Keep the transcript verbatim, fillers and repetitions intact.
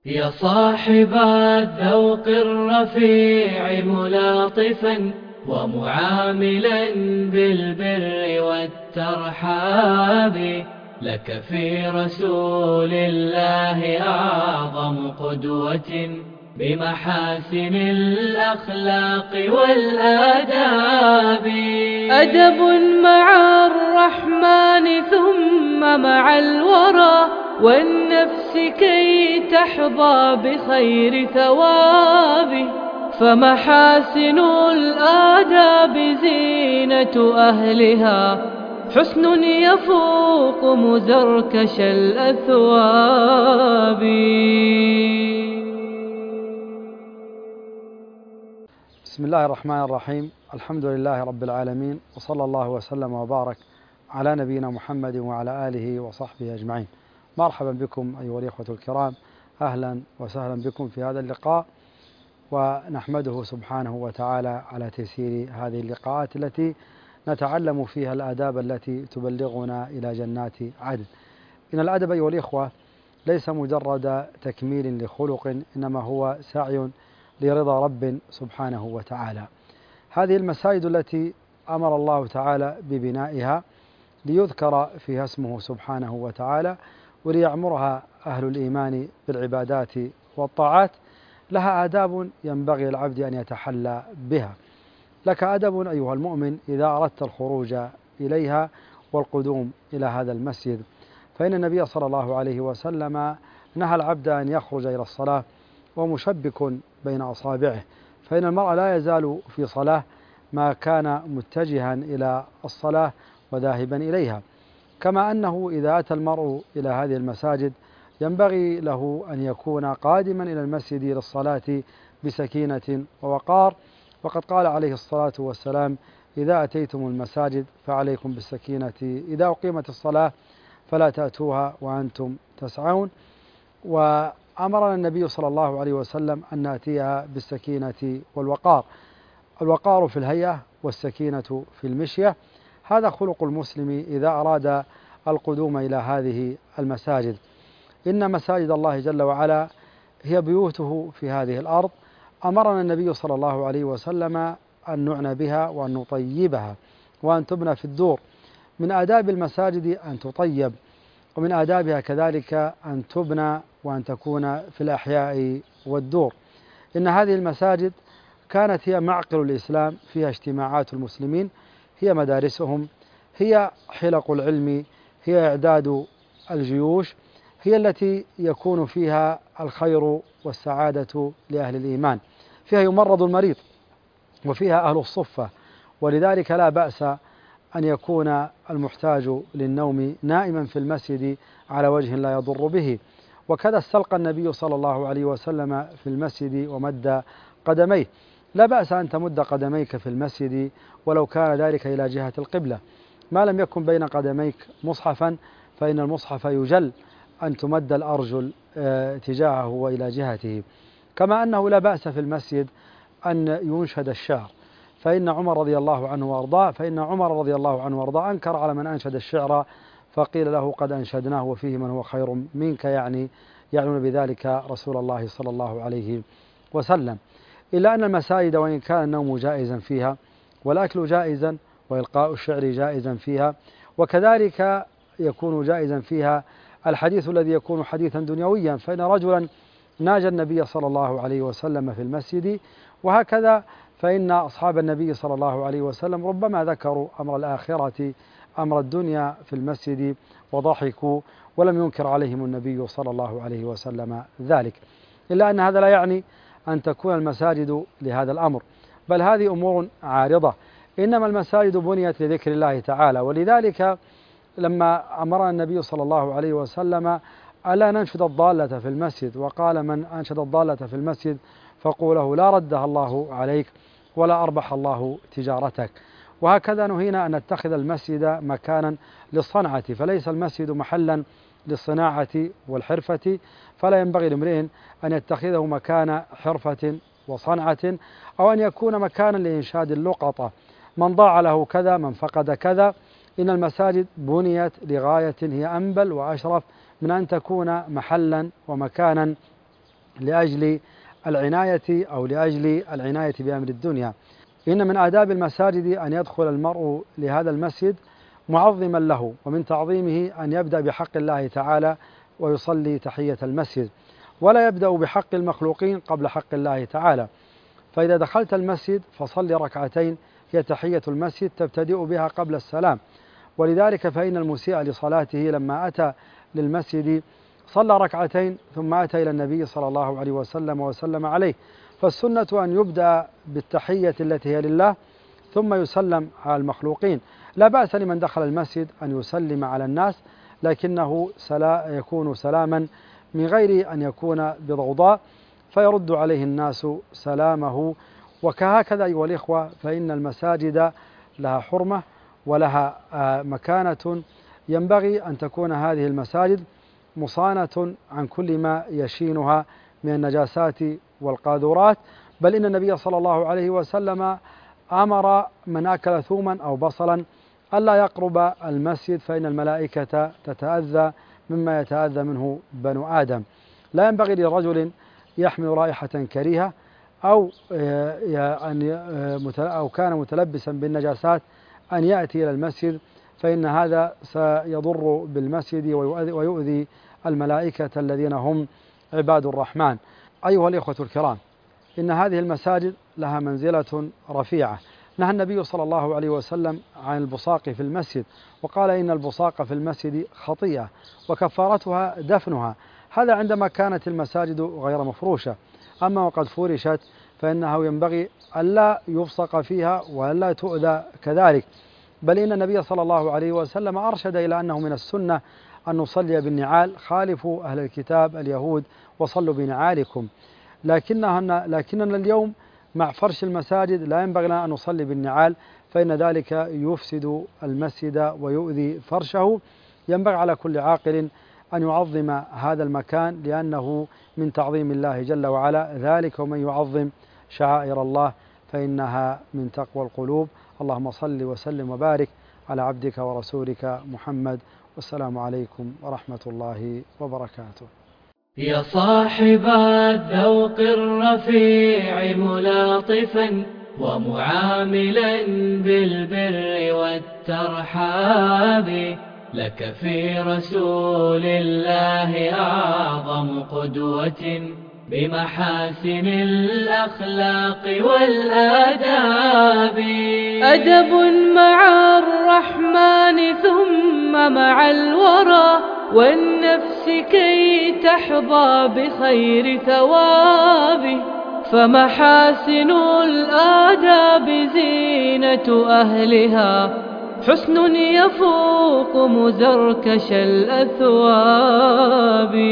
يا صاحب الذوق الرفيع ملاطفا ومعاملا بالبر والترحاب، لك في رسول الله أعظم قدوة بمحاسن الأخلاق والآداب. أدب مع الرحمن ثم مع الورى والنفس كي تحظى بخير ثوابه، فمحاسن الآداب زينة أهلها، حسن يفوق مزركش الأثواب. بسم الله الرحمن الرحيم. الحمد لله رب العالمين، وصلى الله وسلم وبارك على نبينا محمد وعلى آله وصحبه أجمعين. مرحبا بكم أيها الإخوة الكرام، أهلا وسهلا بكم في هذا اللقاء، ونحمده سبحانه وتعالى على تيسير هذه اللقاءات التي نتعلم فيها الآداب التي تبلغنا إلى جنات عدن. إن الأدب أيها الإخوة ليس مجرد تكميل لخلق، إنما هو سعي لرضا رب سبحانه وتعالى. هذه المساجد التي أمر الله تعالى ببنائها ليذكر فيها اسمه سبحانه وتعالى، وليعمرها أهل الإيمان بالعبادات والطاعات، لها آداب ينبغي العبد أن يتحلى بها. لك أدب أيها المؤمن إذا أردت الخروج إليها والقدوم إلى هذا المسجد، فإن النبي صلى الله عليه وسلم نهى العبد أن يخرج إلى الصلاة ومشبك بين أصابعه، فإن المرء لا يزال في صلاة ما كان متجها إلى الصلاة وذاهبا إليها. كما أنه إذا أتى المرء إلى هذه المساجد ينبغي له أن يكون قادما إلى المسجد للصلاة بسكينة ووقار، وقد قال عليه الصلاة والسلام: إذا أتيتم المساجد فعليكم بالسكينة، إذا أقيمت الصلاة فلا تأتوها وأنتم تسعون. وأمرنا النبي صلى الله عليه وسلم أن نأتيها بالسكينة والوقار، الوقار في الهيئة والسكينة في المشية. هذا خلق المسلم إذا أراد القدوم إلى هذه المساجد. إن مساجد الله جل وعلا هي بيوته في هذه الأرض، أمرنا النبي صلى الله عليه وسلم أن نعنى بها وأن نطيبها وأن تبنى في الدور. من آداب المساجد أن تطيب، ومن آدابها كذلك أن تبنى وأن تكون في الأحياء والدور. إن هذه المساجد كانت هي معقل الإسلام، فيها اجتماعات المسلمين، هي مدارسهم، هي حلق العلم، هي إعداد الجيوش، هي التي يكون فيها الخير والسعادة لأهل الإيمان، فيها يمرض المريض، وفيها أهل الصفة، ولذلك لا بأس أن يكون المحتاج للنوم نائما في المسجد على وجه لا يضر به. وكذا استلقى النبي صلى الله عليه وسلم في المسجد ومد قدميه. لا بأس أن تمد قدميك في المسجد ولو كان ذلك إلى جهة القبلة، ما لم يكن بين قدميك مصحفا، فإن المصحف يجل أن تمد الأرجل تجاهه وإلى جهته. كما أنه لا بأس في المسجد أن ينشد الشعر، فإن عمر رضي الله عنه وأرضاه فإن عمر رضي الله عنه وأرضاه أنكر على من أنشد الشعر، فقيل له: قد أنشدناه وفيه من هو خير منك، يعني يعنون بذلك رسول الله صلى الله عليه وسلم. إلا أن المساجد وإن كان النوم جائزا فيها والأكل جائزا وإلقاء الشعر جائزا فيها، وكذلك يكون جائزا فيها الحديث الذي يكون حديثا دنيويا، فإن رجلا ناجى النبي صلى الله عليه وسلم في المسجد، وهكذا فإن أصحاب النبي صلى الله عليه وسلم ربما ذكروا أمر الآخرة أمر الدنيا في المسجد وضحكوا، ولم ينكر عليهم النبي صلى الله عليه وسلم ذلك. إلا أن هذا لا يعني أن تكون المساجد لهذا الأمر، بل هذه أمور عارضة. إنما المساجد بنيت لذكر الله تعالى، ولذلك لما أمرنا النبي صلى الله عليه وسلم ألا ننشد الضالة في المسجد، وقال: من أنشد الضالة في المسجد فقوله لا ردها الله عليك ولا أربح الله تجارتك. وهكذا نهينا أن نتخذ المسجد مكانا للصنعة، فليس المسجد محلا للصناعة والحرفة، فلا ينبغي لامرئ أن يتخذه مكان حرفة وصنعة، أو أن يكون مكانا لإنشاد اللقطة: من ضاع له كذا، من فقد كذا. إن المساجد بنيت لغاية هي أنبل وأشرف من أن تكون محلا ومكانا لأجل العناية أو لأجل العناية بأمر الدنيا. إن من آداب المساجد أن يدخل المرء لهذا المسجد معظما له، ومن تعظيمه أن يبدأ بحق الله تعالى ويصلي تحية المسجد، ولا يبدأ بحق المخلوقين قبل حق الله تعالى. فإذا دخلت المسجد فصل ركعتين هي تحية المسجد تبتدئ بها قبل السلام. ولذلك فإن المسيء لصلاته لما أتى للمسجد صلى ركعتين ثم أتى إلى النبي صلى الله عليه وسلم وسلم عليه. فالسنة أن يبدأ بالتحية التي هي لله ثم يسلم على المخلوقين. لا بأس لمن دخل المسجد أن يسلم على الناس، لكنه سلا يكون سلاما من غير أن يكون بضوضاء فيرد عليه الناس سلامه. وكهكذا أيها الإخوة فإن المساجد لها حرمة ولها مكانة، ينبغي أن تكون هذه المساجد مصانة عن كل ما يشينها من النجاسات والقاذورات. بل إن النبي صلى الله عليه وسلم أمر من أكل ثوما أو بصلا ألا يقرب المسجد فإن الملائكة تتأذى مما يتأذى منه بنو آدم. لا ينبغي لرجل يحمل رائحة كريهة أو أو كان متلبسا بالنجاسات أن يأتي إلى المسجد، فإن هذا سيضر بالمسجد ويؤذي الملائكة الذين هم عباد الرحمن. أيها الإخوة الكرام، إن هذه المساجد لها منزلة رفيعة. نهى النبي صلى الله عليه وسلم عن البصاق في المسجد، وقال إن البصاق في المسجد خطيئة وكفارتها دفنها. هذا عندما كانت المساجد غير مفروشة. أما وقد فرشت فإنه ينبغي ألا يبصق فيها وألا تؤذى كذلك. بل إن النبي صلى الله عليه وسلم أرشد إلى أنه من السنة أن نصلي بالنعال، خالفوا أهل الكتاب اليهود وصلوا بنعالكم. لكننا, لكننا اليوم مع فرش المساجد لا ينبغي لنا أن نصلي بالنعال، فإن ذلك يفسد المسجد ويؤذي فرشه. ينبغي على كل عاقل أن يعظم هذا المكان لأنه من تعظيم الله جل وعلا، ذلك ومن يعظم شعائر الله فإنها من تقوى القلوب. اللهم صل وسلم وبارك على عبدك ورسولك محمد، والسلام عليكم ورحمة الله وبركاته. يا صاحب الذوق الرفيع ملاطفا ومعاملا بالبر والترحاب، لك في رسول الله أعظم قدوة بمحاسن الأخلاق والآداب. أدب مع الرحمن ثم مع الورى والنفس كي تحظى بخير ثوابه، فمحاسن الآداب زينة أهلها، حسن يفوق مزركش الأثواب.